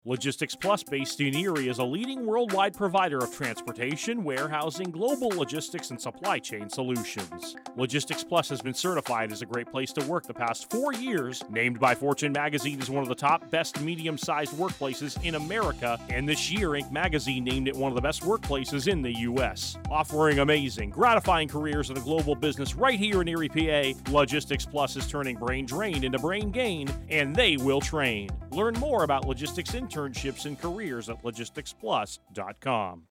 Logistics Plus, based in Erie, is a leading worldwide provider of transportation, warehousing, global logistics, and supply chain solutions. Logistics Plus has been certified as a great place to work the past 4 years, named by Fortune Magazine as one of the top best medium-sized workplaces in America, and this year Inc. Magazine named it one of the best workplaces in the U.S. Offering amazing, gratifying careers in the global business right here in Erie, PA, Logistics Plus is turning brain drain into brain gain, and they will train. Learn more about logistics internships and careers at logisticsplus.com.